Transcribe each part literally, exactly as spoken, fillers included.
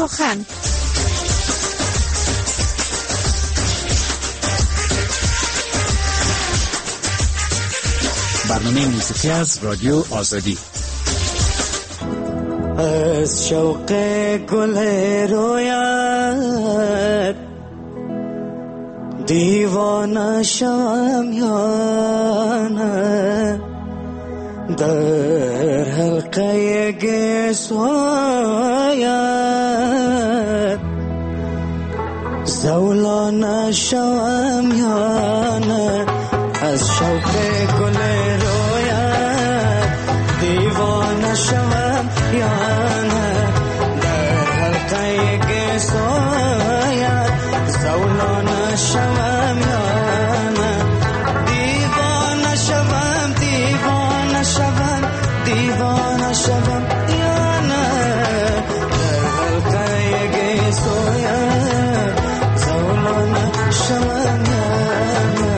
سخن. برنامه موسیقی از رادیو آزادی. از شوق گل رویت دیوانه شوم یا نه، در حلقه گسویت زولانه شوم یا نه. از شوق گل رویت دیوانه شوم یا نه، در حلقه گسویت زولانه شوم یا نه. دیوانه شوم دیوانه شوم دیوانه شوم یا نه، در حلقه گسویت زولانه شوم یا نه.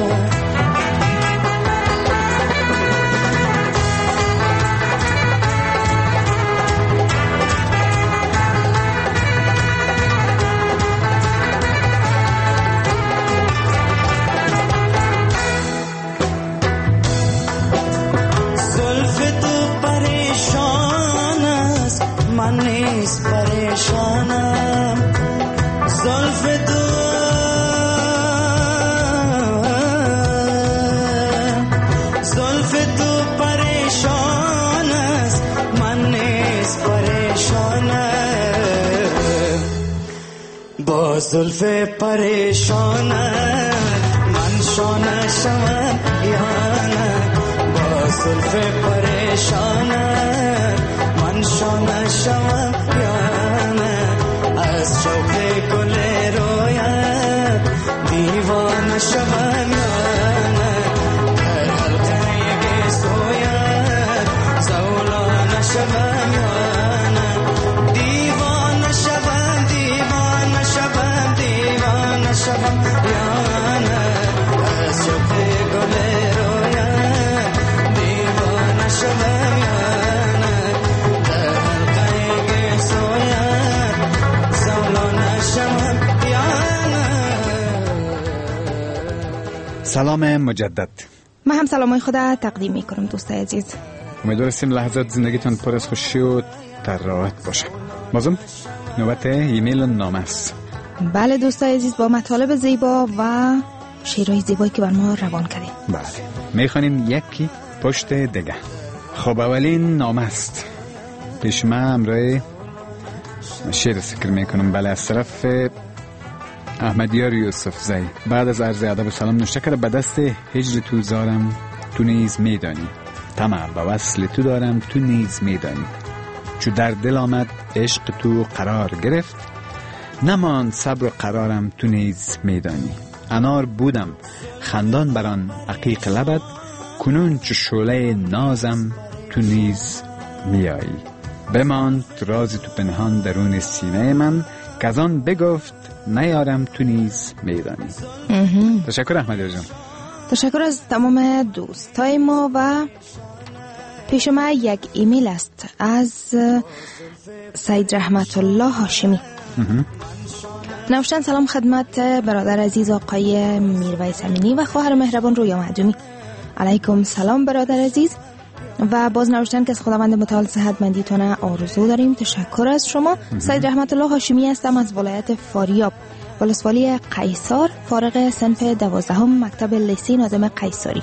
من نیست پریشانم، زلف تو زلف تو پریشان است، من نیست پریشانم. با زلف پریشانم من شانه شوم یا نه، با زلف پریشانم من شانه شوم یا نه. از شوق گل رویت دیوانه شوم یا نه، در حلقه گسویت زولانه شوم یا نه. دیوانه شوم دیوانه شوم دیوانه شوم یا نه، از شوق گل رویت دیوانه شوم یا نه. سلام مجدد. من هم سلامای خدا تقدیم میکنم دوستای عزیز. امیدوارم لحظات زندگیتون پر از خوشی و تراوت باشه. بازم نوبت ایمیل نامه است. بله دوستای عزیز، با مطالب زیبا و شعرهای زیبایی که بر ما روان کردیم. بله میخوانیم یکی پشت دیگه. خب اولین نامه است. پیش من امروی شعر ذکر میکنم. بله از طرف احمدیار یوسف زی. بعد از عرض ادب و سلام نوشته کرده: به دست هجر تو زارم تو نیز میدانی، طمع به وصل تو دارم تو نیز میدانی. چو در دل آمد عشق تو قرار گرفت، نماند صبر و قرارم تو نیز میدانی. انار بودم خندان بران عقیق لبت، کنون چو شعله نازم تو نیز میایی. بماند راز تو پنهان درون سینه من، که از آن بگفت نیارم تو نیز میدانی. تشکر احمدی جان. تشکر از تمام دوستای ما. و پیش ما یک ایمیل است از سید رحمت الله هاشمی. نوشتن: سلام خدمت برادر عزیز آقای میرویس امینی و خواهر مهربان رویا معدومی. علیکم سلام برادر عزیز. و باز نوشتن که از خداوند متعال صحتمندیتون آرزو داریم. تشکر از شما. سید رحمت الله هاشمی هستم از ولایت فاریاب، ولسوالی قیصر، فارغ صنف دوازدهم مکتب لیسه ناظم قیصری.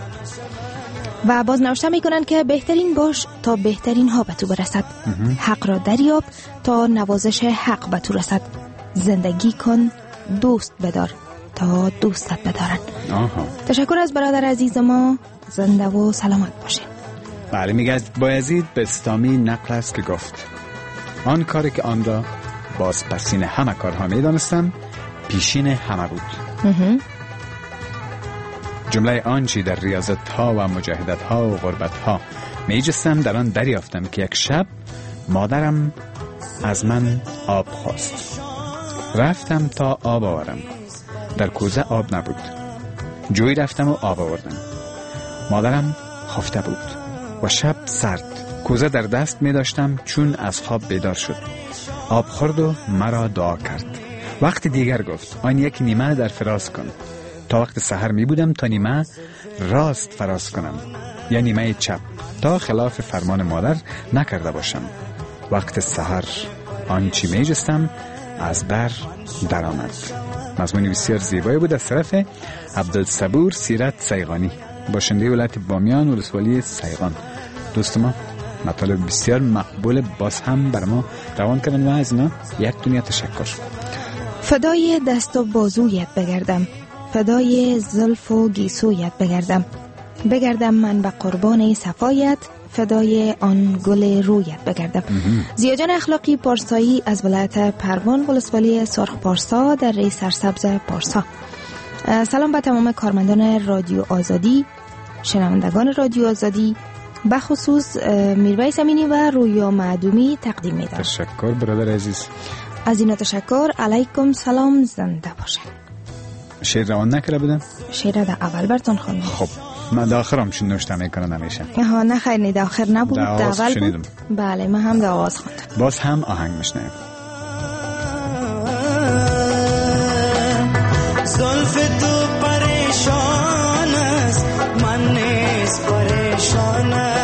و باز نوشته میکنن که بهترین باش تا بهترین ها به تو برسد، حق را دریاب تا نوازش حق به تو رسد، زندگی کن دوست بدار تا دوستت بدارن. آها. تشکر از برادر عزیز ما، زنده و سلامت باشین. بله میگه بایزید به استامی نقل است که گفت: آن کاری که آن را باز پسین همه کارها میدانستم پیشین همه بود. جمله آنچه در ریاضت ها و مجاهدت ها و غربت ها می جستم در آن دریافتم که یک شب مادرم از من آب خواست. رفتم تا آب آورم. در کوزه آب نبود. جوی رفتم و آب آوردم. مادرم خفته بود و شب سرد. کوزه در دست می داشتم. چون از خواب بیدار شد آب خورد و مرا دعا کرد. وقت دیگر گفت آن یک نیمه در فراز کن. تا وقت سحر می بودم تا نیمه راست فراز کنم یا نیمه چپ، تا خلاف فرمان مادر نکرده باشم. وقت سحر آنچی می جستم از بر در آمد. مضمون بسیار زیبایی بود از طرف عبدالصبور سیرت سیغانی، باشنده ولایت بامیان ولسوالی سیغان. دوست ما مطالب بسیار مقبول باز هم بر ما روان کردن و از اینا یک دنیا تشکر. فدای دست و بازویت بگردم، فدای زلف و گیسویت بگردم، بگردم من به قربان صفایت، فدای آن گل رویت بگردم. زیاجان اخلاقی پارسایی از ولایت پروان ولسوالی سرخ پارسا در ری سرسبز پارسا. سلام به تمام کارمندان رادیو آزادی، شنوندگان رادیو آزادی، به خصوص میرویس امینی و رویا معدومی تقدیم می‌دارم. تشکر برادر عزیز. از اینا تشکر. علیکم سلام، زنده باشه. شعر روان نکرده بودن؟ شعر در اول براتون خوندم. خب من در آخر هم شنوشته میکنم همیشه. ها نه خیر، نه در آخر نبود، در اول شنیدم. بود. بله من هم در آواز خوندم. باز هم آهنگ میشنیم. زلف تو پریشان است، من نیز پریشان است.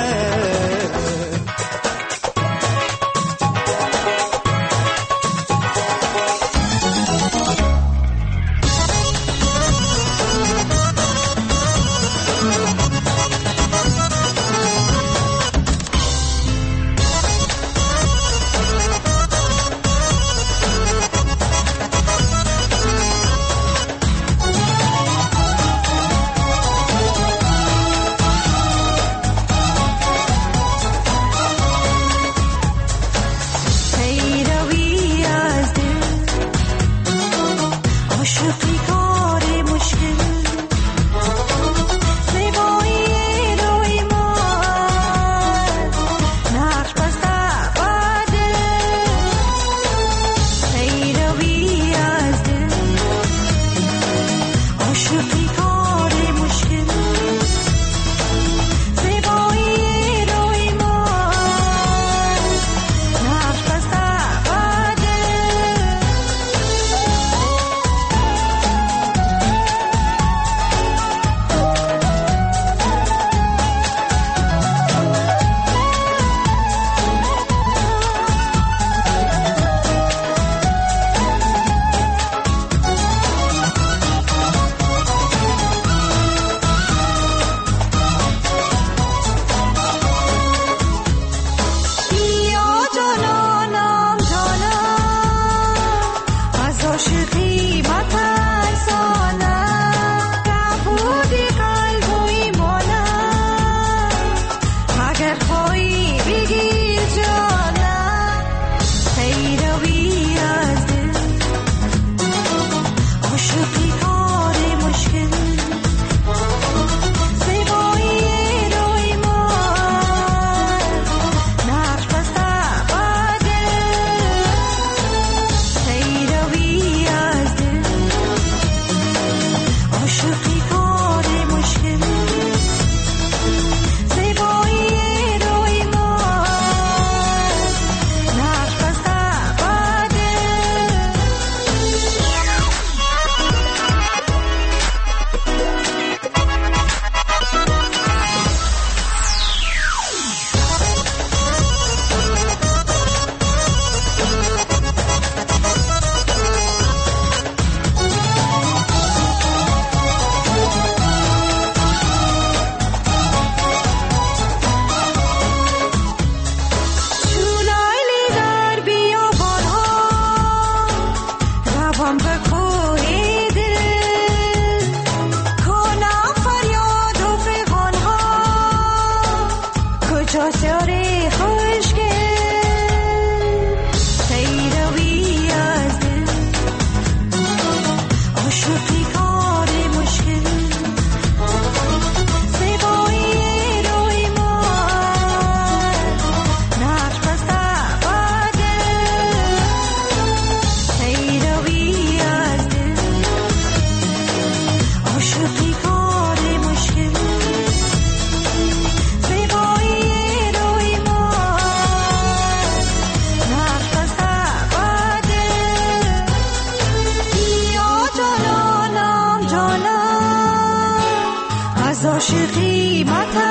از عاشقی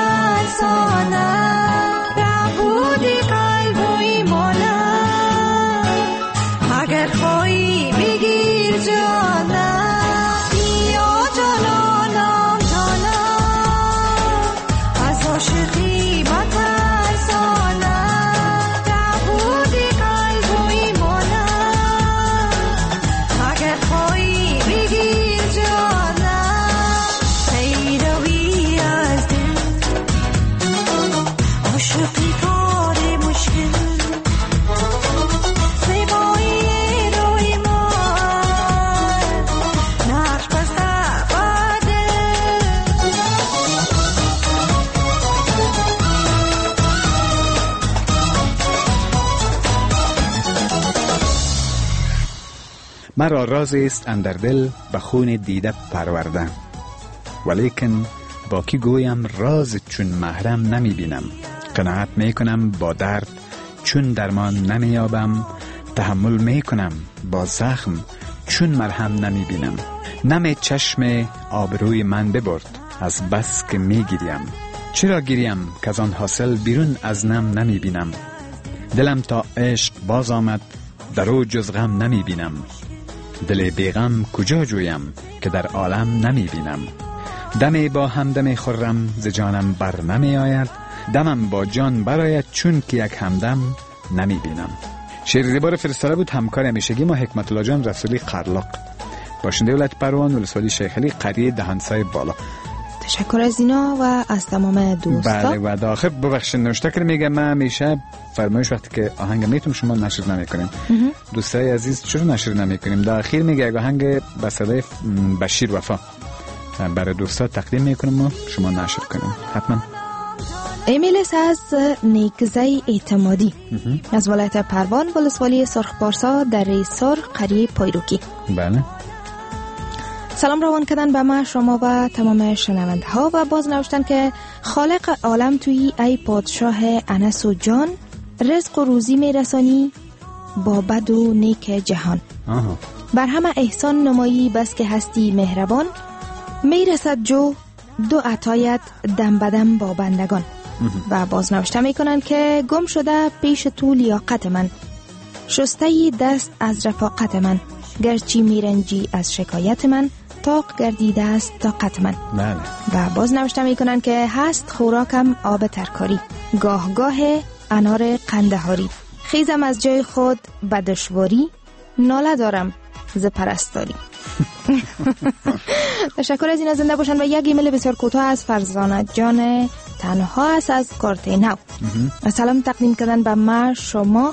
مترسانم ربودی قلب و ایمانم اگر خواهی بگیر جانم بیا جانانم جانم از عاشقی مترسانم ربودی قلب و ایمانم اگر خواهی بگیر جانم پیروی از دل عاشقی کار مشکل زیبایی روی من نقش بسته بده مرا رازی است اندر دل به خون دیده پرورده ولیکن با کی گویم راز چون محرم نمی بینم قناعت می کنم با درد چون درمان نمی یابم تحمل می کنم با زخم چون مرهم نمی بینم نم چشم آبروی من ببرد از بس که می گیریم چرا گیریم که از آن حاصل بیرون از نم نمی بینم دلم تا عشق باز آمد در او جز غم نمی بینم دل بیغم کجا جویم که در عالم نمی بینم دمی با همدم خرم ز جانم بر نمی آید دمم با جان برآید چون که یک همدم نمی بینم. شعر زیبا فرستاده بود همکار همیشگی ما حکمت الله جان رسولی قرلاق باشنده ولایت پروان ولسوالی شیخ علی قریه دهانسای بالا. تشکر از اینا و از تمام دوستا. بله و داخل ببخشید نوشته کرد میگه من همیشه فرمایش وقتی که آهنگ میتونم شما نشر نمیکنیم دوستای عزیز چرا نشر نمیکنیم داخل میگه آهنگ به صدای بشیر وفا برای دوستا تقدیم میکنم و شما نشر کنیم حتما. ایمیل از نیکزای اعتمادی از ولایت پروان ولسوالی سرخپارسا در ریسار قریه پایروکی. بله سلام روان کردن به ما شما و تمام شنونده ها و باز نوشتن که خالق عالم توی ای پادشاه انس و جان رزق و روزی میرسانی با بد و نیک جهان آها. بر همه احسان نمایی بس که هستی مهربان میرسد جو دو عطایت دم بدم با بندگان و باز نوشته میکنن که گم شده پیش تو لیاقت من شسته دست از رفاقت من گرچی میرنجی از شکایت من تاق گردیده است طاقت من. بله. و باز نوشته میکنن که هست خوراکم آب ترکاری گاه گاه انار قندهاری خیزم از جای خود به دشواری ناله دارم ز پرستاری. تشکر از این زنده باشن و یک ایمیل بسیار کوتاه از فرزانه جان تنها است از کارتینو سلام تقدیم کردن به ما شما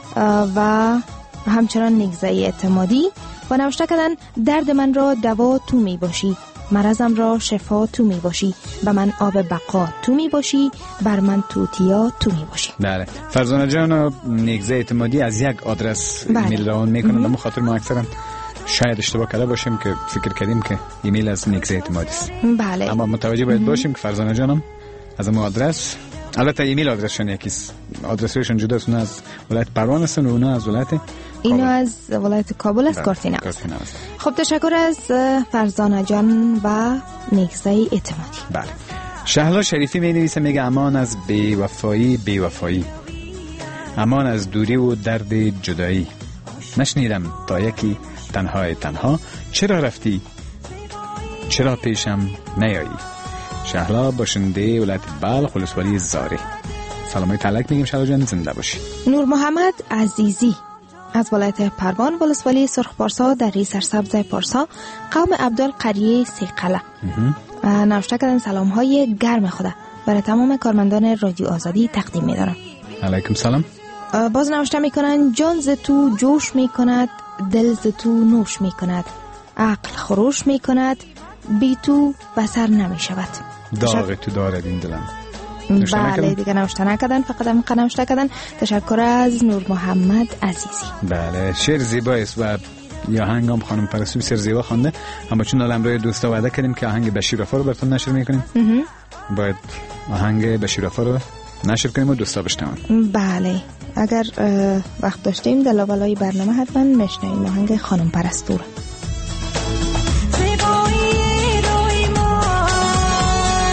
و همچنان نیکزای اعتمادی و نوشته کردن درد من را دوا تو می باشی مرضم را شفا تو می باشی به من آب بقا تو می باشی بر من توتیا تو می باشی. بله فرزانه جان و نیکزای اعتمادی از یک آدرس ایمیل روان میکنن به خاطر ما اکثرا شاید اشتباه کرده باشیم که فکر کردیم که ایمیل از نیکزای اعتمادی است. بله اما متوجه باید باشیم که فرزانه جانم از اون آدرس البته ایمیل آدرسشون یکیست آدرسشون جداست اونا از ولایت پروان هستن و اونا از ولایت اینو از ولایت کابل است کارتینو. خب تشکر از فرزانه جان و نیکزای اعتمادی. بله شهلا شریفی می نویسه میگه امان از بی وفایی بی وفایی امان از دوری و درد جدایی نشنیدم تا یکی تنهای تنها چرا رفتی چرا پیشم نیایی. شهلا باشنده ولایت بلخ ولسوالی زاری. سلامای تلک میگیم شهلا جان زنده باشی. نور محمد عزیزی از ولایت پروان ولسوالی سرخپارسا در ری سرسبز پارسا قوم عبدال قریه سیقله نوشته کردن سلام های گرم خدا برای تمام کارمندان رادیو آزادی تقدیم می‌دارم. علیکم سلام. باز نوشته میکنن جان ز تو جوش میکند دل ز تو نوش میکند عقل خروش میکند بی تو بسر نمیشود داغ تو دارد این دلم. بله دیگه نوشته نکردن فقط هم نوشته کردن. تشکر از نور محمد عزیزی. بله شعر زیبایست و یا آهنگم خانم پرستو بسیار زیبا خوانده اما چون الان برای دوستا وعده کردیم که آهنگ بشیر وفا رو براتون نشر میکنیم باید آهنگ بشیر وفا رو نشر کنیم و دوستا بشنون. بله اگر وقت داشتیم در لابلای برنامه حتما میشنویم آهنگ خانم پرستو رو.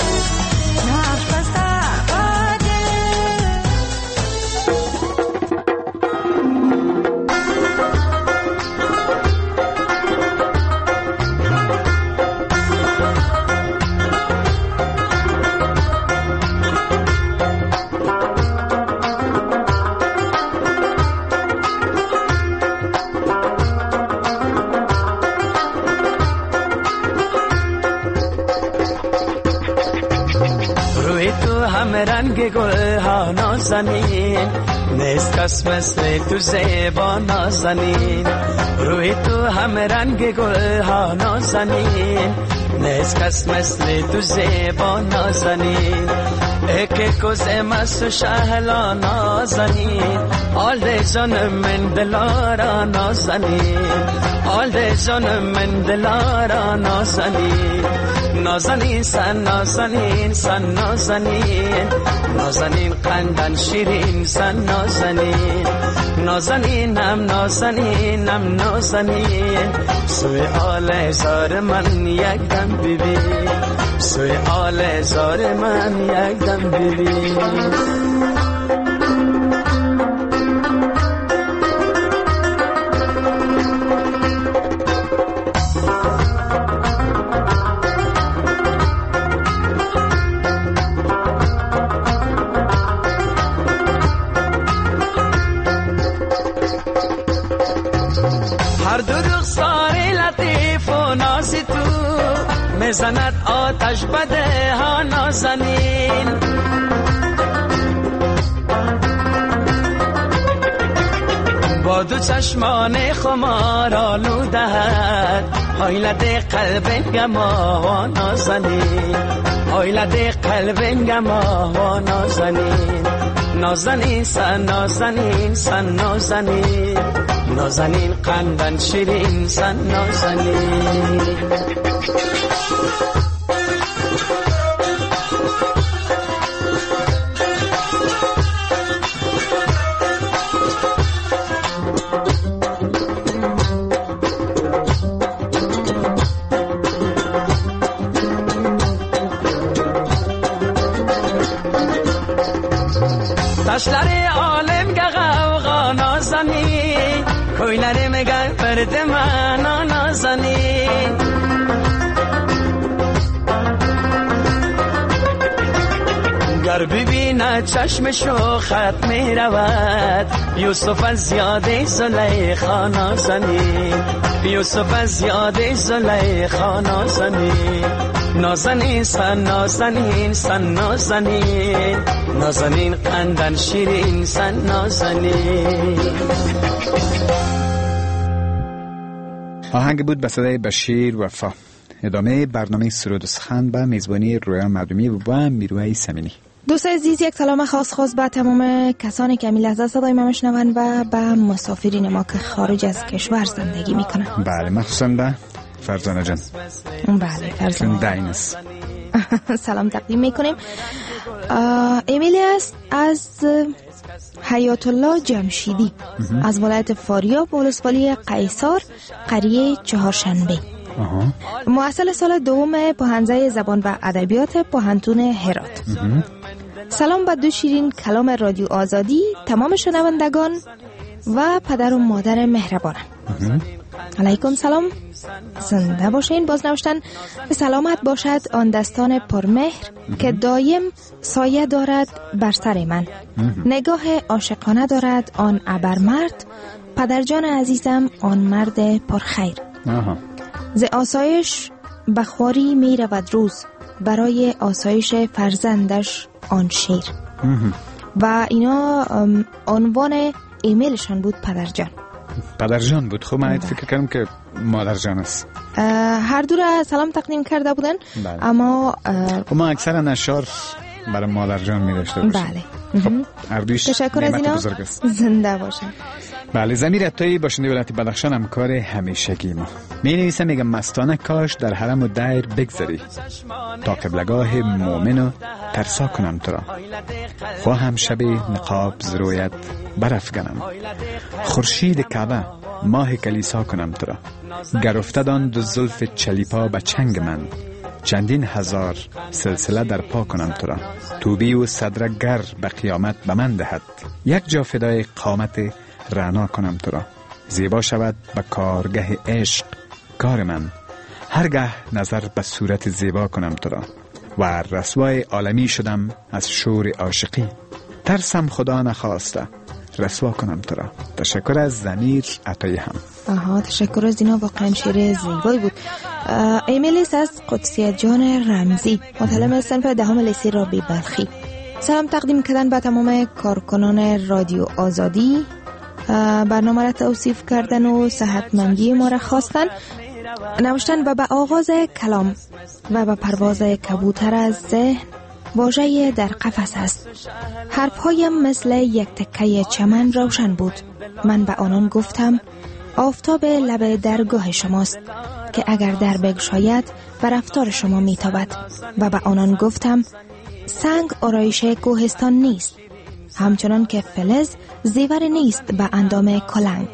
همه رنگ گل ها نازنین، نیست کس مثل تو زیبا نازنین. روی تو همه رنگ گل ها نازنین، نیست کس مثل تو زیبا نازنین. ایک کوز مست شهلا نازنین، آل ده جان من دلارا نازنین، آل ده جان من دلارا نازنین. نازنین سن نازنین سن نازنین، نازنین قندن شیرین سن نازنین، نازنینم نازنینم نازنین. سوی آل زار من یک دم ببین، سوی آل زار من یک دم ببین. هر دو رخسار لطیف و نازی تو، میزند آتش بده ها نازنین. با دو چشمان خمار آلودهد، حیلت قلب گما نازنین، حیلت قلب گما نازنین. نازنین سن نازنین سن نازنین، نازنین قندن شیرین سن نازنین. تشلر عالم که غوغا نازنین، کویلر مگر برد من نازنین. گر ببیند چشمشو خط می رود، یوسف از یاد زلیخا نازنین، یوسف از یاد زلیخا نازنین. نازنین سن نازنین سن نازنین، نازنین قندن شیرین سن نازنین. آهنگ بود به صدای بشیر وفا. ادامه برنامه سرود و سخن به میزبانی رویا مردمی و با میروی سمینی. دوست عزیز، یک سلام خاص خاص به تمام کسانی که لحظه صدای ما میشنون و به مسافرین ما که خارج از کشور زندگی میکنن. بله، مخصوصا به فرزانه جان. بله، فرزانه داینس سلام تقدیم میکنیم. ایمیلی است از حیات الله جمشیدی از ولایت فاریاب، ولسوالی قیصر، قریه چهارشنبه. محصل سال دوم پوهنځی زبان و ادبیات پوهنتون هرات. سلام به دو شیرین کلام رادیو آزادی، تمام شنوندگان و پدر و مادر مهربانم. علیکم سلام، زنده باشین. باز نوشتن به سلامت باشد آن دستان پرمهر که دایم سایه دارد بر سر من، نگاه عاشقانه دارد آن ابرمرد، پدرجان عزیزم آن مرد پرخیر. ز آسایش بخواری می رود روز، برای آسایش فرزندش آن شیر. و اینا عنوان ایمیلشان بود پدرجان. پدرجان بود. خب من فکر کردم که مادرجان است. هر دو را سلام تقدیم کرده بودن. بله. اما ما اکثرا نشار برای مادرجان می داشته باشیم. بله. خب هر دویش تشکر از اینا. زنده باشن. بله، زمیر عطایی باشنده ولایت بدخشان، همکار همیشگی ما. می نویسه میگه مستانه کاش در حرم و دیر بگذری، تا قبلگاه مومن و ترسا کنم تو را. خواهم شب نقاب زرویت برافکنم، خورشید کعبه ماه کلیسا کنم تو را. گر افتدان دو زلف چلیپا به چنگ من، چندین هزار سلسله در پا کنم تو را. توبی و صدره گر به قیامت به من دهد، یک جا فدای قامت رعنا کنم تو را. زیبا شود به کارگه عشق کار من، هرگاه نظر به صورت زیبا کنم تو را. و رسوای عالمی شدم از شور عاشقی، ترسم خدا نخواسته رسوا کنم تو را. تشکر از ضمیر عطایی هم. آها، تشکر از اینا، واقعا شعر زیبایی بود. ایمیلیس از قدسیه جان رمزی، مطلب صنف دهم لیسه رابی بلخی. سلام تقدیم کردن به تمام کارکنان رادیو آزادی. برنامه را توصیف کردن و صحتمندی ما را خواستن، نوشتن و به آغاز کلام و به پرواز کبوتر از ذهن واژه در قفس است. حرفهایم مثل یک تکه چمن روشن بود. من به آنان گفتم آفتاب لب درگاه شماست که اگر در بگشاید بر رفتار شما میتابد. و به آنان گفتم سنگ آرایش کوهستان نیست، همچنان که فلز زیور نیست به اندام کلنگ.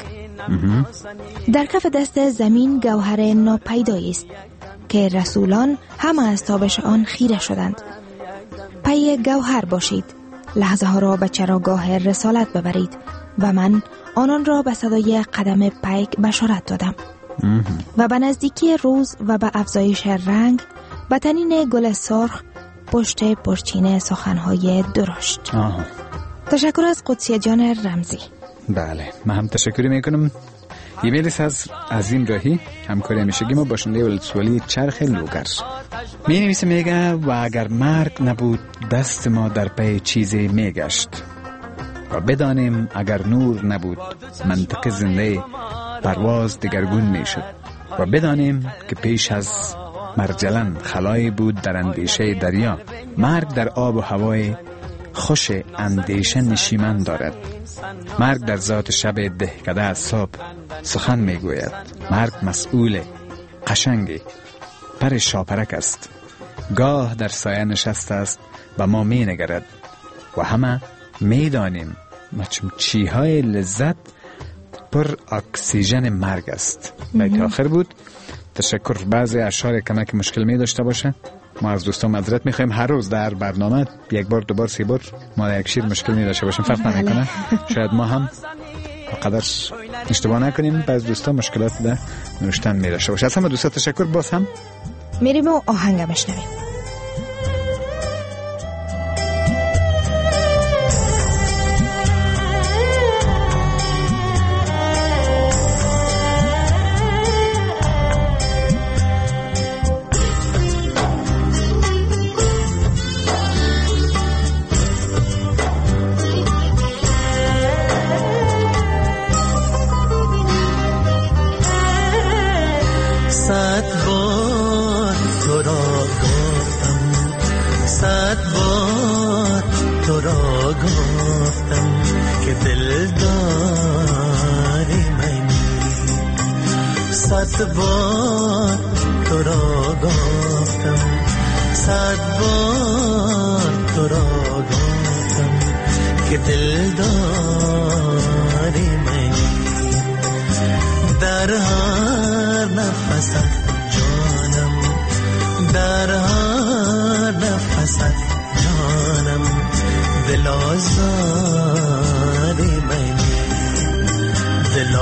در کف دست زمین گوهر ناپیدایی است که رسولان همه از تابش آن خیره شدند. پی گوهر باشید، لحظه ها را به چراگاه رسالت ببرید. و من آنان را به صدای قدم پیک بشارت دادم و به نزدیکی روز و به افزایش رنگ به تنین گل سرخ پشت پرچین سخنهای درشت. آه. تشکر از قدسی جان رمزی. بله، من هم تشکری میکنم. ایمیل از عظیم راهی، همکاری همیشگی ما باشنده ولسوالی چرخ لوگر. می نویسه میگه و اگر مرگ نبود دست ما در پی چیزی میگشت و بدانیم اگر نور نبود منطق زنده پرواز دگرگون میشد و بدانیم که پیش از مرجلن خلایی بود در اندیشه دریا. مرگ در آب و هوای خوش اندیشه نشیمن دارد. مرگ در ذات شب دهکده از صبح سخن میگوید. مرگ مسئول قشنگی پر شاپرک است، گاه در سایه نشسته است و ما می نگرد و همه می دانیم مچمچی های لذت پر اکسیژن مرگ است. بیت آخر بود. تشکر. بعضی اشعار کمک مشکل می داشته باشه، ما از دوستان معذرت میخوایم. هر روز در برنامه یک بار دو بار سه بار ما یک شیر مشکل می داشته باشیم، فرق نمیکنه. شاید ما هم قدر اشتباه نکنیم، بعض دوستان مشکلات در نوشتن می داشته باشه. از همه دوستان تشکر. باز هم میریم و آهنگ بشنویم. صد بار تو را گفتم، صد بار تو را گفتم که دلداری منی. در هر نفست جانم، در هر نفست جانم دل آزاری منی، دل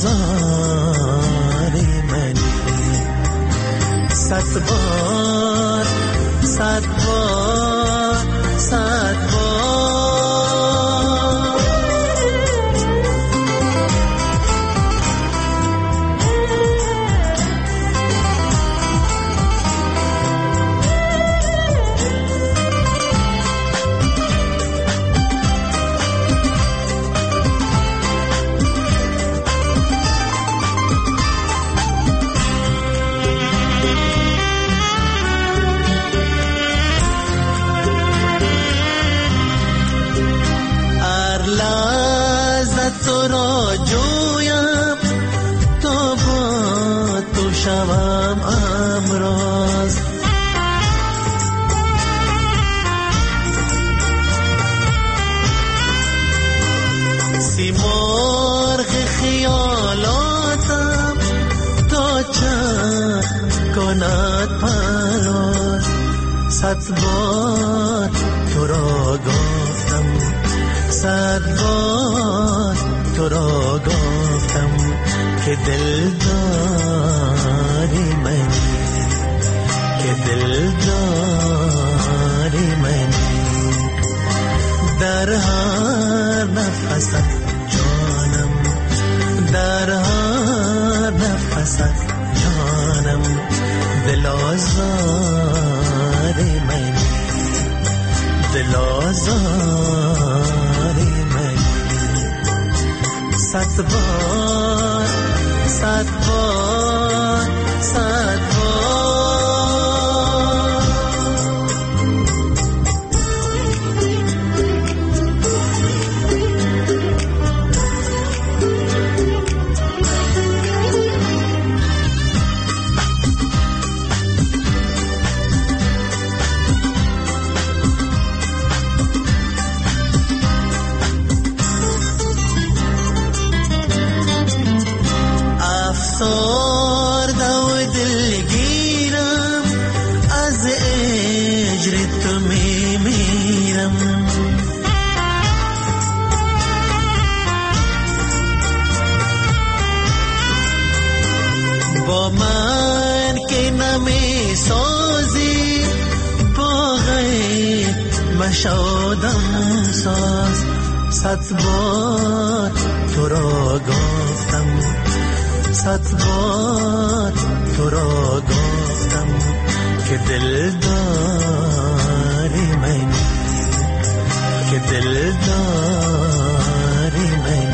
آزاری منی. صد بار صد بار صد بار تو را جویم تا با تو شوم امراض. سیمرغ خیالاتم تا چه کند پرواز. صد بار تو را گفتم، صد بار تو را گفتم که دلداری منی، که دلداری منی. در هر نفست جانم، در هر نفست جانم دل آزاری منی، دل آزاری بار صد بار صد بار. افسرده و دلگیرم از اجر تو میمیرم. با من که نمی سازی با غیر مشادم ساز. صد بار تو را گفتم صد بار تو را گفتم که دل داری من که دل داری من.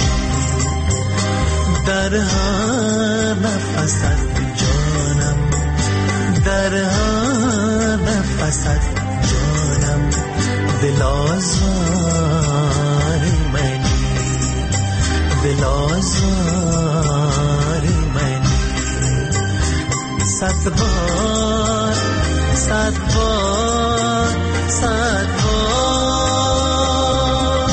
در هر نفست جانم در هر نفست جانم دل آزاری من دل آزاری من. صد بار صد بار صد بار.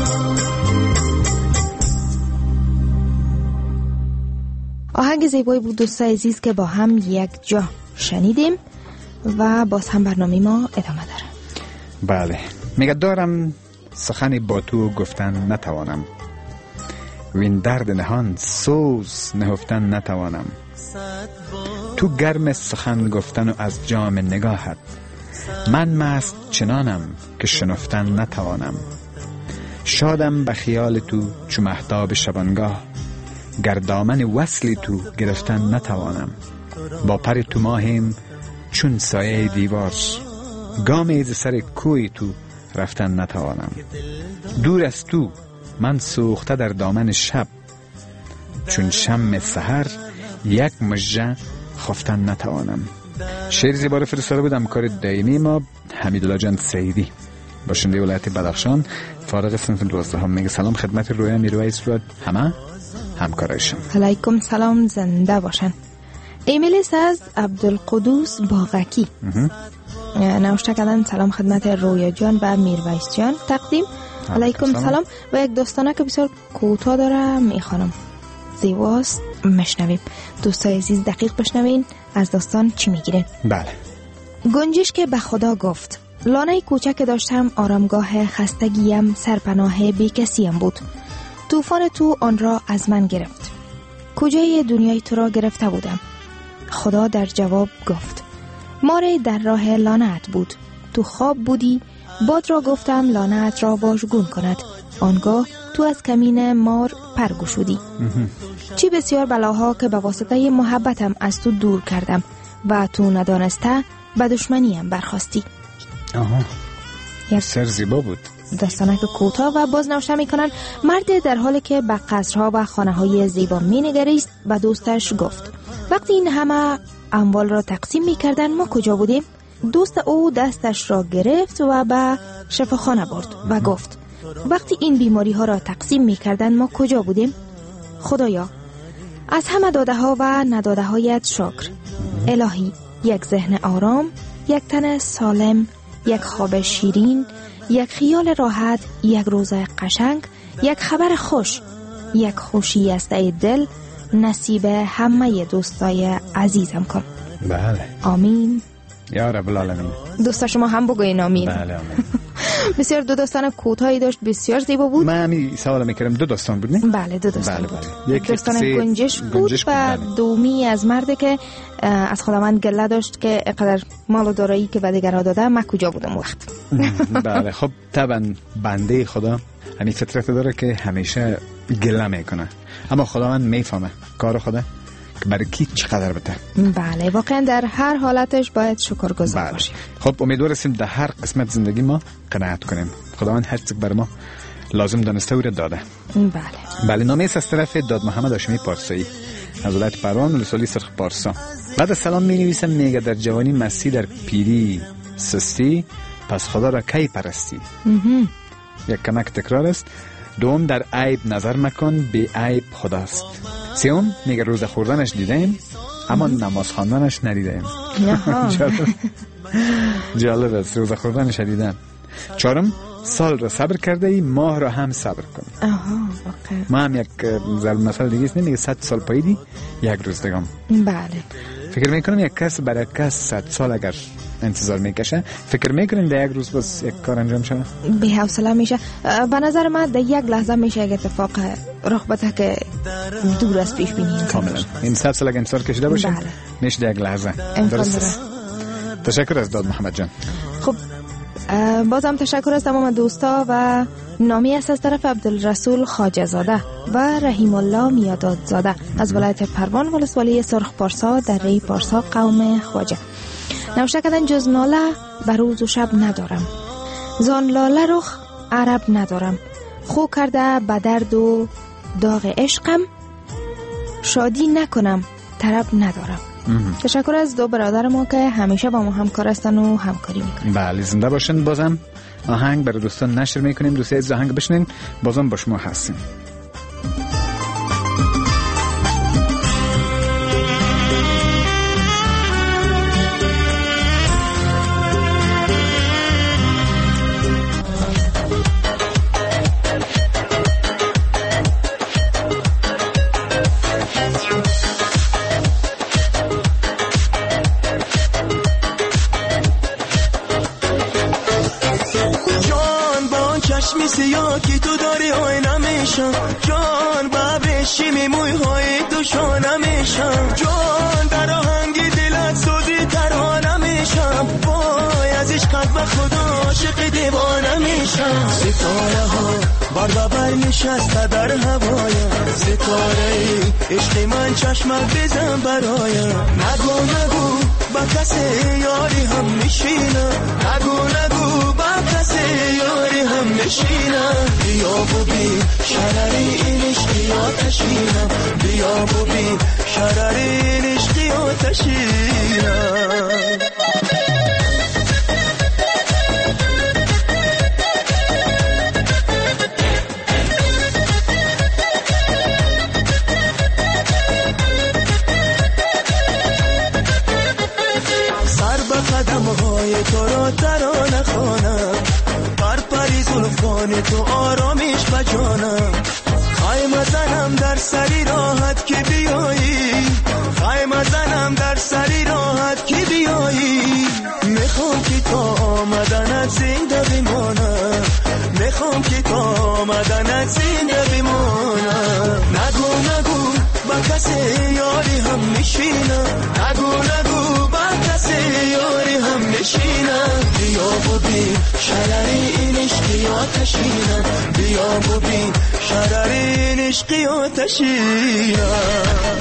آهنگ زیبایی بود دوستای عزیز که با هم یک جا شنیدیم و باز هم برنامه ما ادامه داره. بله، میگه دارم سخنی با تو گفتن نتوانم، وین درد نهان سوز نهفتن نتوانم. تو گرم سخن گفتن و از جام نگاهت، من مست چنانم که شنفتن نتوانم. شادم به خیال تو چو مهتاب شبانگاه، گردامن وصلی تو گرفتن نتوانم. با پر تو ماهیم چون سایه دیوار، گامی ز سر کوی تو رفتن نتوانم. دور از تو من سوخته در دامن شب، چون شم سحر یک مژه خفتن نتوانم. شعر زیبا رو فرستاده بودم کار دائمی ما حمیدالله جان سیدی، باشنده ولایت بدخشان، فارغ صنف دوازدهم. میگه سلام خدمت رویا میرویس رو همه همکارایشم. علیکم سلام، زنده باشن. ایمیل از عبدالقدوس باغکی نوشته کردن سلام خدمت رویا جان و میرویس جان تقدیم. علیکم سلام. سلام و یک داستانه که بسیار کوتاه داره میخوانم، زیباست، مشنویم. دوستای عزیز دقیق بشنوین از داستان چی میگیره. بله. گنجش که به خدا گفت لانه کوچک داشتم، آرامگاه خستگیم، سرپناه بیکسیم بود. طوفان تو آن را از من گرفت. کجای دنیای تو را گرفته بودم؟ خدا در جواب گفت مار در راه لانه‌ات بود. تو خواب بودی، باد را گفتم لانه‌ات را واژگون کند. آنگاه تو از کمین مار پر گشودی. چی بسیار بلاها که به واسطه محبتم از تو دور کردم و تو ندانسته به دشمنیم برخاستی. آها، یک سر زیبا بود. داستانک کوتاه و باز نوشته میکنن مرد در حالی که به قصرها و خانه های زیبا می نگریست به دوستش گفت وقتی این همه اموال را تقسیم می کردن ما کجا بودیم؟ دوست او دستش را گرفت و به شفاخانه برد و گفت وقتی این بیماری ها را تقسیم می کردن ما کجا بودیم؟ خدایا از همه داده ها و نداده هایت شکر. الهی یک ذهن آرام، یک تن سالم، یک خواب شیرین، یک خیال راحت، یک روز قشنگ، یک خبر خوش، یک خوشی است ای دل، نصیب همه دوستای عزیزم کن. بله. آمین یا رب العالمین. دوستا شما هم بگوین آمین. بله آمین. بسیار دو داستان کوتاهی داشت، بسیار زیبا بود. من همین سوال میکردم دو داستان بود نه؟ بله دو داستان بله بود. بله. یک داستان گنجش بود و دومی از مرده که از خداوند گله داشت که اقدر مال و دارایی که به دیگرها داده من کجا بودم وقت. بله خب طبعا بنده خدا همین فطرت داره که همیشه گله میکنه، اما خداوند میفهمه کار خدا که برای کی چقدر بده. بله واقعا در هر حالتش باید شکرگزار بله. باشیم. خب امیدوارم در هر قسمت زندگی ما قناعت کنیم. خداوند هر چیز بر ما لازم دانسته او را داده. بله. بله، نامه است از طرف داد محمد هاشمی پارسایی از ولایت پروان ولسوالی سرخ پارسا. بعد از سلام می نویسم، میگه در جوانی مستی، در پیری سستی، پس خدا را کی پرستی. یک کمک تکرار است. دوم، در عیب نظر مکن، بی عیب خداست. سوم، میگه روزه خوردنش دیدیم اما نماز خواندنش ندیدیم. جالب است، روزه خوردنش دیدم. چهارم، سال را صبر کرده ای، ماه را هم صبر کن. آها، اوکی. ما هم یک ضرب مثال دیگه است، میگه صد سال پاییدی یک روز دگم. بله. فکر میکنم یک کس برای کس صد سال اگر انتظار میکشه، فکر میکنیم در یک روز بس یک کار انجام شده؟ بی حوصله میشه. به نظر من در یک لحظه میشه یک اتفاق رخ بده که دور از پیش بینی. کاملا. این صد سال اگر انتظار کشیده باشه، بله. میشه در یک لحظه. درست. تشکر از داد محمد جان. خب بازم تشکر از تمام دوستا و نامی است از طرف عبدالرسول خواجه زاده و رحیم الله میاداد زاده از ولایت پروان ولسوالی سرخ پارسا در ری پارسا قوم خواجه. نوشته کردن جز ناله بر روز و شب ندارم، زان لاله رخ عرب ندارم، خو کرده به درد و داغ عشقم، شادی نکنم طرب ندارم. تشکر از دو برادر ما که همیشه با ما همکار هستن و همکاری میکنن. بله، زنده باشن. بازم آهنگ برای دوستان نشر میکنیم، دوستای عزیز آهنگ بشنین، بازم با شما هستیم. سیاه که تو داری آینه میشم، جان ببرشی میموی های تو شانه میشم، جان در آهنگی دلت سوزی ترانه میشم، وای از عشقت به خدا عاشق دیوانه میشم. ستاره ها بر ببر نشسته در هوایم، ستاره ای عشق من چشمت بزن برایم، نگو نگو با کسی یاری هم میشینم، نگو نگو با کسی یاری هم میشینم، بیا ببین شرری این عشقی آتشینم، بیا ببین شرری این عشقی آتشینم. تو را ترانه خوانم، بر پری زلفان تو آرامش بجانم، خیمه زنم در سری راحت که بیایی، خیمه زنم در سری راحت که بیایی، میخوام که تا آمدنت زنده بمانم، میخوام که تا آمدنت زنده بمانم، نگو نگو با کسی یاری هم میشینم، نگو نگو با کسی یاری هم میشینم، بیا ببین شرری این عشقی آتشینم، بیا ببین شرری این عشقی آتشینم.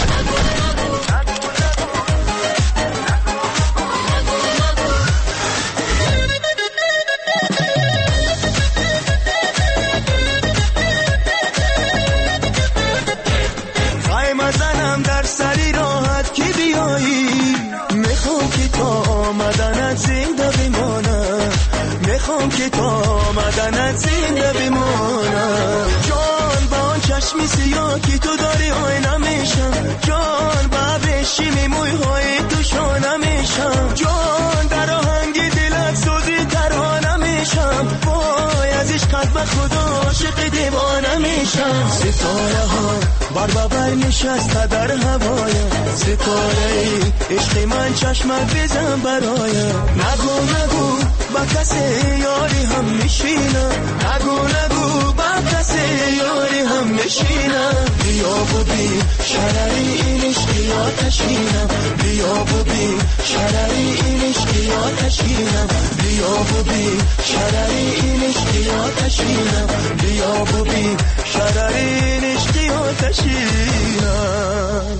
میخوام که تا آمدنت زنده بمانم، جان با آن چشمی سیاه که تو داری آینه میشم، جان ببرشی میموی های تو شانه میشم، جان در آهنگی دلت سوزی ترانه میشم، وای از عشقت به خدا عاشق دیوانه میشم. ستاره ها بر ببر نشسته در هوایم، ستاره ای عشق من چشمت بزن برایم، نگو نگو با کسی یاری هم میشینم، نگو نگو با کسی یاری هم میشینم، بیا ببین شرری این عشقی آتشینم، بیا ببین شرری این عشقی آتشینم، بیا ببین شرری این عشقی آتشینم، بیا ببین شرری این عشقی آتشینم.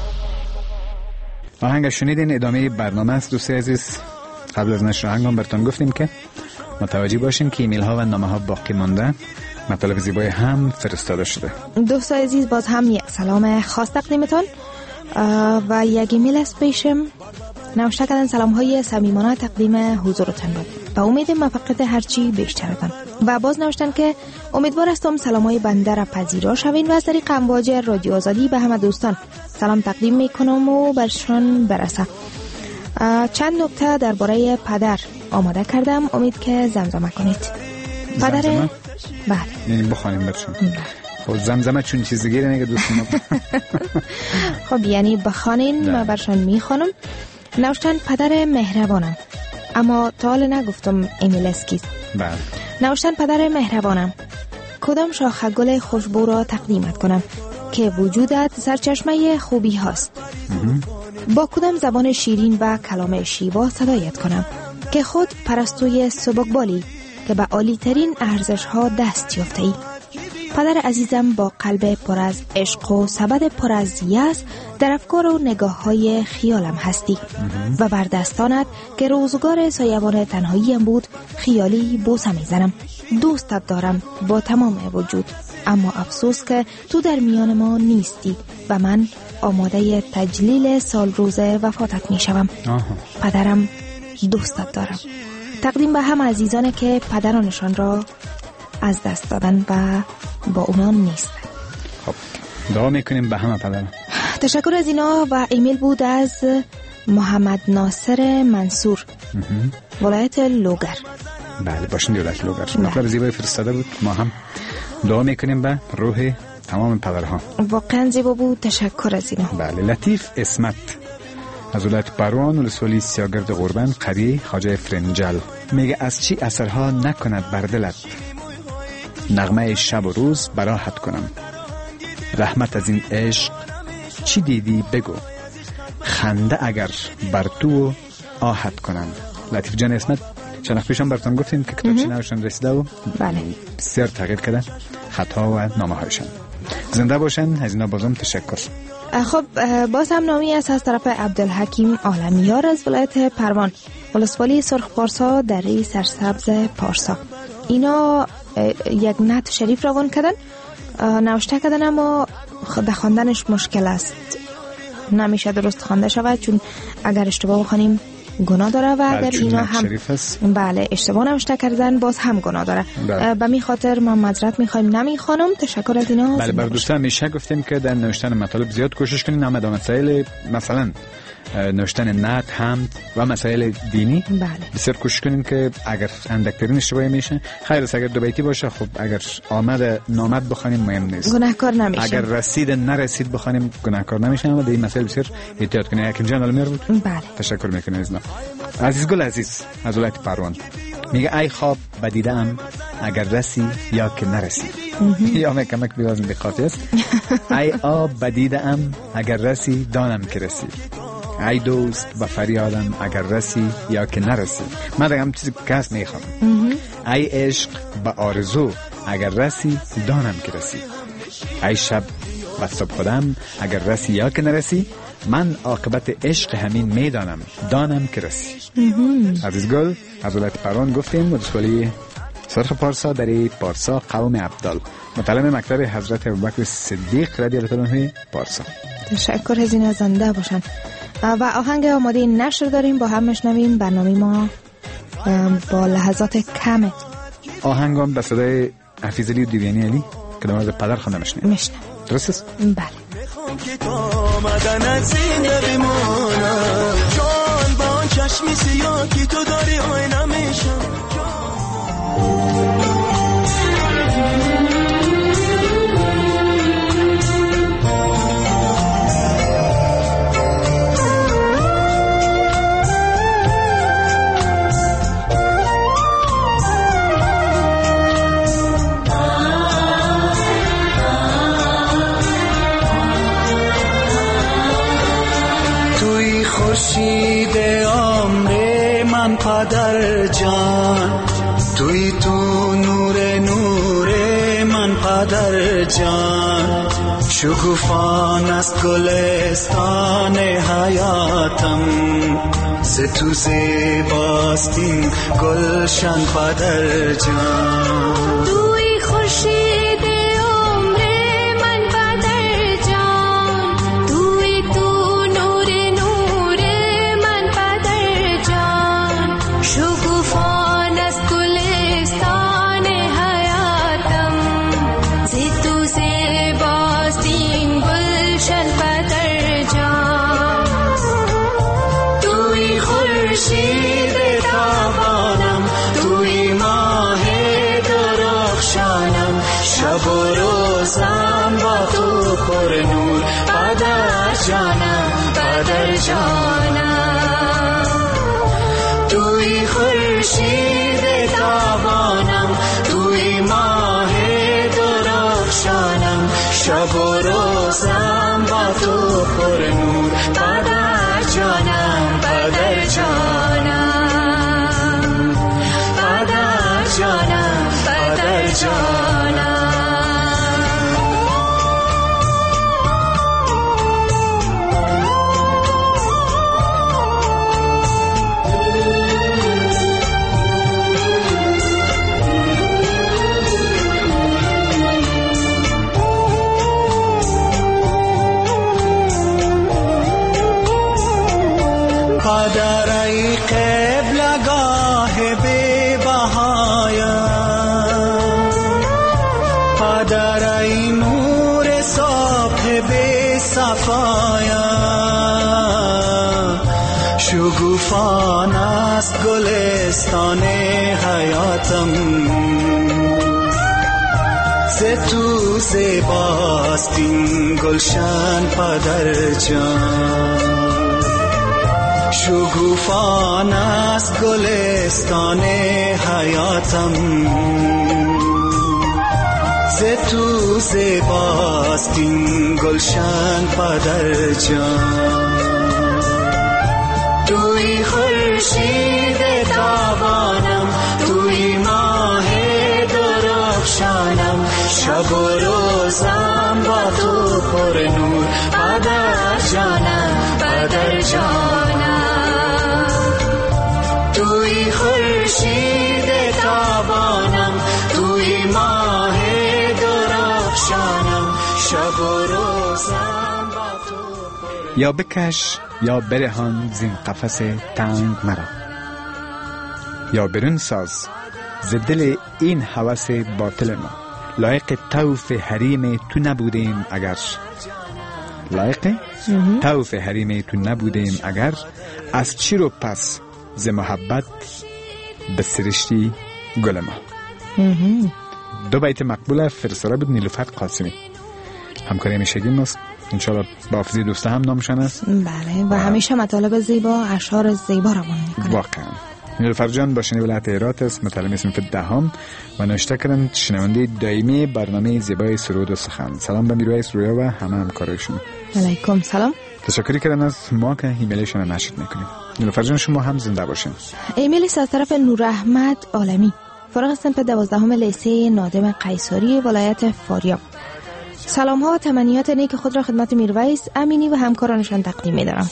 آهنگ شنیدین، ادامه برنامه است. دوستای عزیز، قبل از نشر آهنگم براتون گفتیم که متوجه باشین که ایمیل ها و نامه ها باقی مانده مطالب زیبای هم فرستاده شده. دوست عزیز باز هم یک سلام خاص تقدیمتان و یک ایمیل است پیشم. نوشته کردن سلام های صمیمانه تقدیم حضورتان بود و امید موفقیت هرچی بیشترتان. و باز نوشتن که امیدوار هستم سلام های بنده را پذیرا شوین و از طریق امواج رادیو آزادی به همه دوستان سلام تقدیم میکنم و برشان برسه. چند نکته درباره پدر آماده کردم، امید که زمزمه کنید. پدر زمزمه؟ بله. یعنی بخوانیم برشان. خب زمزمه چون چیز دیگه نگه دوستان. خب یعنی بخوانین ما برشان میخوانم. نوشتن پدر مهربانم، اما تا حال نگفتم ایمیل اسکیز. بله. نوشتن پدر مهربانم، کدام شاخه گل خوشبو را تقدیمت کنم که وجودت سرچشمه خوبی هاست؟ با کدام زبان شیرین و کلام شیوا صدایت کنم که خود پرستوی سبکبالی که به عالی ترین ارزش ها دست یافته ای؟ پدر عزیزم با قلب پر از عشق و سبد پر از یأس در افکار و نگاه های خیالم هستی و بر دستانت که روزگار سایبان تنهاییم بود خیالی بوسه میزنم. دوستت دارم با تمام وجود، اما افسوس که تو در میان ما نیستی و من آماده تجلیل سال روز وفاتت می شوم. پدرم، دوستت دارم. تقدیم به هم عزیزانی که پدرانشان را از دست دادن و با اونان نیست. خب دعا میکنیم به همه پدران. تشکر از اینا. و ایمیل بود از محمد ناصر منصور، ولایت لوگر. بله باشند ولایت لوگر. مطلب زیبای فرستاده بود. ما هم دعا میکنیم به روح تمام پدرها. واقعا زیبا بود. تشکر از اینا. بله. لطیف اسمت از ولایت پروان ولسوالی سیاگرد قربان قریه خواجه فرنجل میگه از چی اثرها نکند بر دلت، نغمه شب و روز براحت کنم. رحمت از این عشق چی دیدی بگو، خنده اگر بر تو آهت کنم. لطیف جان اسمت چند وقت پیشم براتون گفتیم که کتابچه نوشتن رسیده و بله بسیار تغییر کرده خطا و نامه هایشان. زنده باشن. از اینا بازم تشکر. خب باز هم نامی است از طرف عبدالحکیم عالمیار از ولایت پروان ولسوالی سرخ پارسا دره سرسبز پارسا. اینا یک نعت شریف روان کردن، نوشته کردن، اما در خواندنش مشکل است، نمیشه درست خوانده شود چون اگر اشتباه بخوانیم گناه داره و اگر اینا هم بله اشتباه نوشته کردن باز هم گناه داره. به می خاطر ما معذرت میخوایم نمیخوانم. تشکر از اینا. بله بر دوستان همیشه گفتیم که در نوشتن مطالب زیاد کوشش کنین، اما در مسائل مثلا نوشتن نعت، حمد و مسائل دینی بله بسیار کوشش کنین که اگر اندکترین اشتباهی میشه خیر است. اگر دو بیتی باشه خب، اگر آمد نامد بخوانیم مهم نیست، گناهکار نمیشه. اگر رسید نرسید بخوانیم گناهکار نمیشه. اما در این مسائل بسیار احتیاط کنین. حکیم جان علمیار بود. بله تشکر میکنم از اینا. عزیز گل عزیز از ولایت پروان میگه ای خواب بدیدم اگر رسی یا که نرسی. یا می کمک بیوازم به خاطر است. ای آب بدیدم اگر رسی دانم که رسی. ای دوست با فریادم اگر رسی یا که نرسی. من دقیقا چیزی که هست میخوام. ای عشق با آرزو اگر رسی دانم که رسی. ای شب و صبح خودم اگر رسی یا که نرسی. من عاقبت عشق همین میدانم دانم که رسی. عزیز گل از ولایت پروان گفتیم ولسوالی سرخ پارسا دره پارسا قوم عبدال، متعلم مکتب حضرت ابوبکر صدیق رضی الله عنه پارسا. تشکر از این. زنده باشن. و آهنگ آماده نشر داریم با هم میشنویم. برنامه ما با لحظات کمه. آهنگم به صدای حفیظ علی دیوانی علی که در مورد پدر خونده میشنیم. میشنم. درست است؟ بله. که تا آمدن از زنده بمانم، جان با آن چشمی سیاه که تو داری آینه میشم. خورشید عمر من پدر جان، توی تو نور نور من پدر جان. شکوفان است گلستان حیاتم، ز تو زیباست این گلشن پدر جان. توی خورشید عمر من بدر جان، توی تو نور نور من بدر جان، شکوفان از گلستان حیاتم، زی تو زیباست این گلشن بدر جان، توی خورشید تابانم، توی ماه درخشانم، شب و روزم با تو پر نور بدر جانم، بدر جانم، توی خورشید تابانم، توی ماه درخشانم، شب و روزم با تو پر نور بدر جانم، بدر جانم، بدر جانم، بدر جانم. پدر ای قبلگاه بی بهایم، پدر ای نور صبح بی صفایم، شگوفان است گلستان حیاتم، ز تو زیباست این گلشن پدر جان، شگوفان است گلستان حیاتم، ز تو زیباست این گلشن پدر جان، توی خورشید تابانم، توی ماه درخشانم، شب و روزم با تو پر نور بدر جانم، بدر جانم، توی خورشید تابانم، توی ماه درخشانم، شب و روزم با تو پر. یا بکش یا برهان زین قفس تنگ مرا، یا برون ساز ز دل این هوس باطل ما، لایق طوف حریم تو نبودیم اگر، لایق طوف حریم تو نبودیم اگر، از چی رو پس ز محبت به سرشتی گل ما. دو بیت مقبول فرستاده بود نیلوفر قاسمی، همکاری همیشگی ماست، انشاءالله با حافظی دوسته هم نامشان است. بله و همیشه مطالب زیبا، اشعار زیبا روان میکنه. واقعا نیلوفر جان با شنی ولایت هرات است، متعلم صنف دهم و نوشته کردن شنونده دائمی برنامه زیبای سرود و سخن. سلام به میرویس رویا و همه همکارایشون. علیکم سلام. تشکر کردن از ما که ایمیلشون نشر میکنیم. نیلوفر جان شما هم زنده باشین. ایمیل از طرف نور احمد عالمی، فارغ صنف دوازدهم لیسه نادم قیصری ولایت فاریاب. سلام ها و تمنیات نیک خود را خدمت میرویس امینی و همکارانشان تقدیم می‌دارم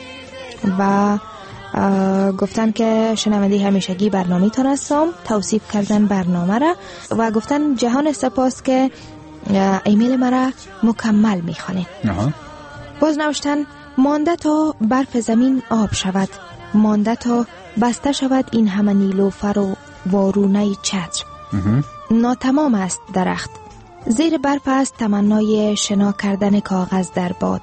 و گفتن که شنونده همیشگی برنامه تان هستم، توصیف کردن برنامه را و گفتن جهان سپاس که ایمیل مرا مکمل میخوانید. باز نوشتن مانده تا برف زمین آب شود، مانده تا بسته شود این همه نیلوفر و وارونه چتر، ناتمام است درخت، زیر برف است تمنای شنا کردن کاغذ در باد.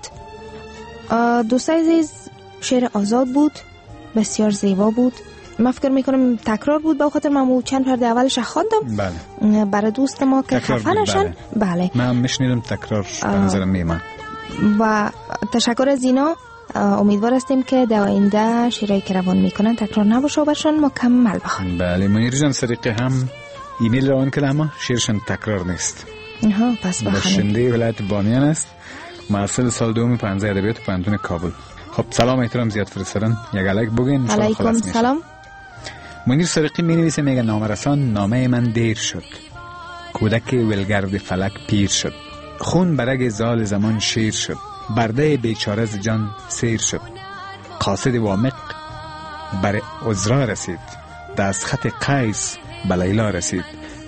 دوستای عزیز، شعر آزاد بود، بسیار زیبا بود. من فکر میکنم تکرار بود، با خاطر من چند پرده اولش خواندم. بله. برای دوست ما که خفه نشن. بله. بله. من میشنیدم تکرار به نظرم میمان. و تشکر از اینا. امیدوار هستیم که در آینده شعرهایی که روان میکنن تکرار نباشه و برشان مکمل بخوان. بله. منیر جان صدیقی هم ایمیل روان کرده اما شعرشان تکرار نیست. ها پس بخوانید. باشنده ولایت بامیان است. محصل سال دوم پانزده ادبیات پانتون کابل. خب سلام احترام زیاد فرستادن. یک علیک بگین. علیکم سلام. منیر صدیقی می نویسه، میگه نامرسان نامه من دیر شد، کودک ولگرد فلک پیر شد، خون برگ زال زمان شیر شد، برده بیچاره ز جان سیر شد، قاصد وامق بر عذرا رسید، دست خط قیس به لیلا رسید،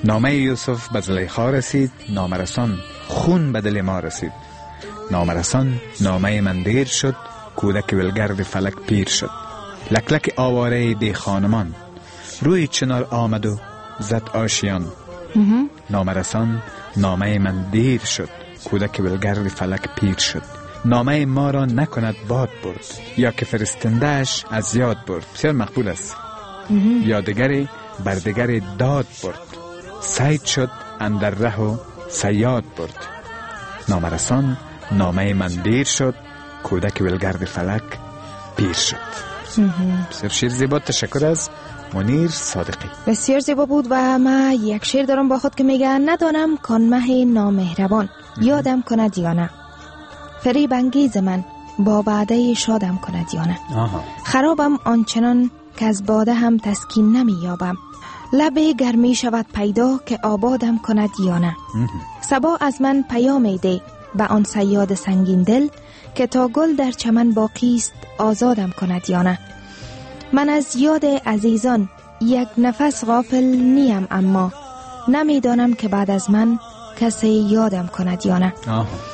نامه یوسف به زلیخا رسید، نامرسان خون به دل ما رسید. نامرسان نامه من دیر شد، کودک ولگرد فلک پیر شد. لکلک آواره بی خانمان، روی چنار آمد و زد آشیان. نامرسان نامه من دیر شد، کودک ولگرد فلک پیر شد. نامه ما را نکند باد برد، یا که فرستندهش از یاد برد. بسیار مقبول است. یادگری بردگری داد برد، سید شد اندر ره و سیاد برد. نامرسان نامه من دیر شد، کودک ولگرد فلک پیر شد. بسیار شیر زیبا. تشکر از منیر صادقی. بسیار زیبا بود. و من یک شعر دارم با خود که میگه ندانم کان مه نامهربان یادم کند یا نه، فریب انگیز من با بعده شادم کند یا نه. خرابم آنچنان که از باده هم تسکین نمی یابم، لب گرمی شود پیدا که آبادم کند یا نه. صبا از من پیام ده به آن صیاد سنگین دل، که تا گل در چمن باقی است آزادم کند یا نه. من از یاد عزیزان یک نفس غافل نیم، اما نمیدانم که بعد از من کسی یادم کند یا نه.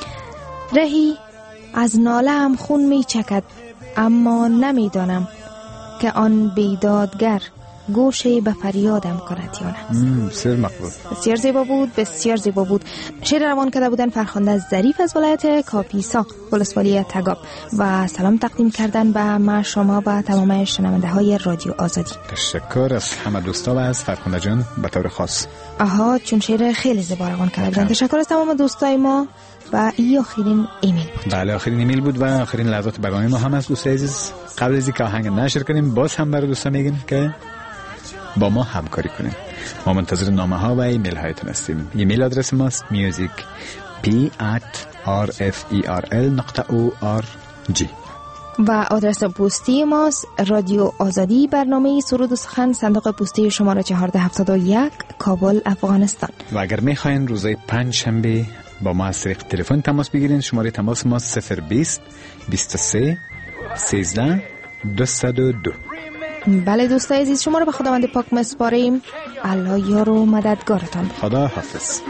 رهی از ناله هم خون می چکد، اما نمیدانم که آن بیدادگر گوشی به فریادم کند یا نه. بسیار مقبول. بسیار زیبا بود. بسیار زیبا بود. شعر روان کرده بودن فرخنده ظریف از ولایت کاپیسا ولسوالی تگاب و سلام تقدیم کردن به ما شما و تمام شنونده های رادیو آزادی. تشکر از همه دوستا و از فرخنده جان به طور خاص. آها، چون شعر خیلی زیبا روان کرده بودن. تشکر از تمام دوستای ما. و این آخرین ایمیل بود. بله، آخرین ایمیل بود و آخرین لحظات برنامه ما هم از دوستای عزیز. قبل از اینکه آهنگ نشر کنیم باز هم برای دوستا میگیم که با ما همکاری کنیم. ما منتظر نامه ها و ایمیل هایتون هستیم. ایمیل آدرس ماست music p at r f e r l dot o r g و آدرس پستی ماست رادیو آزادی، برنامه سرود و سخن، صندوق پستی شماره چهارده هفتاد و یک، کابل، افغانستان. و اگر میخواین روزای پنج شنبه با ما از طریق تلفن تماس بگیرین، شماره تماس ما صفر بیست بیست و سه سیزده دویست و دو. بله دوستای عزیز، شما رو به خداوند پاک میسپاریم. الله یار و مددگارتان. خدا حافظ.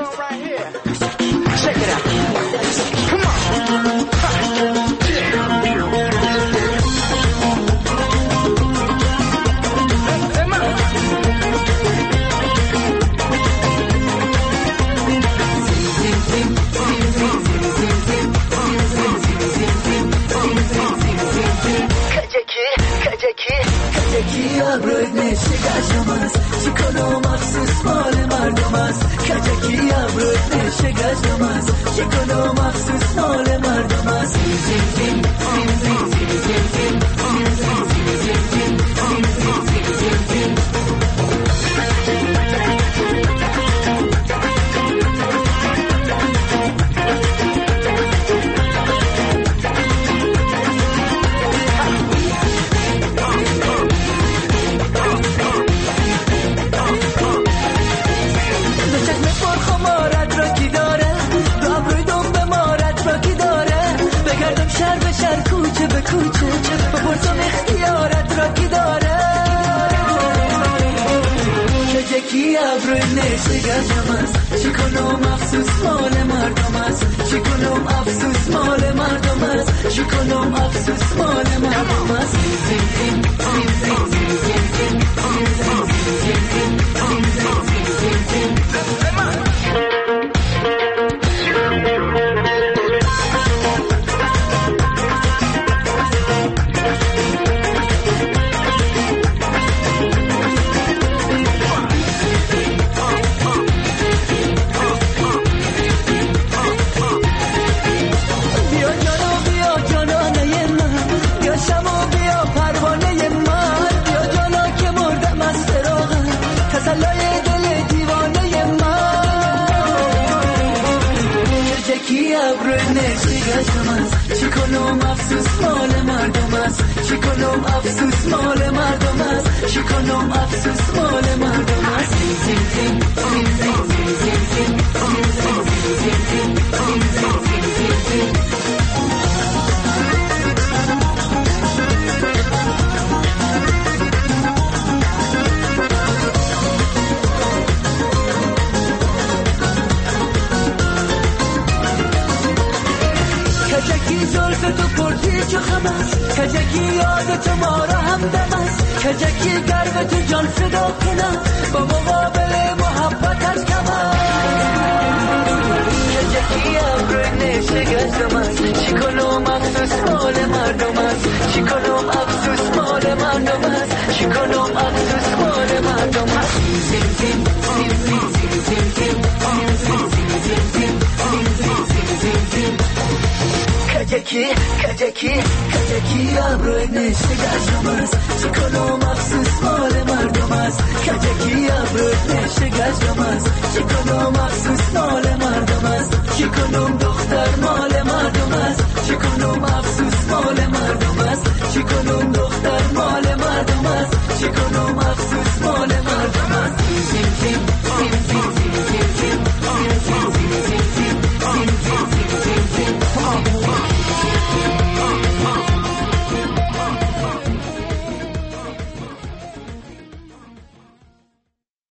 کجکی ابروی نشه گشم است، چیکانو مخصوص مال مردم است. کجکی ابروی نشه گشم است، چیکانو مخصوص مال مردم است. زین زین زین زین زین زین زین زین زین زین زین زین زین زین. کوچه بپرسم اختیارت را کی داره، که یکی ابروی نشه گشم است، چی کنم افسوس مال مردم است. چی کنم افسوس مال مردم است. چی کنم افسوس مال مردم است. زین زین زین زین زین زین زین زین زین زین زین زین. چی کنم افسوس مال مردم است. چی کنم افسوس مال مردم است. چی کنم افسوس مال مردم است. زین زین زین زین زین زین زین زین زین زین زین زین زین. غم است کجکی یاد تو ما را همدم است کجکی گر به تو جان فدا کنم با مقابل محبتت کم است کجکی ابر نشگشتم است چی کنم افسوس مال مردم است چی کنم افسوس مال مردم است چی کنم افسوس مال مردم است کجکی کجکی کجکی ابروی نشگشتم است چی کنم افسوس مال مردم است کجکی ابروی نشگشتم است چی کنم افسوس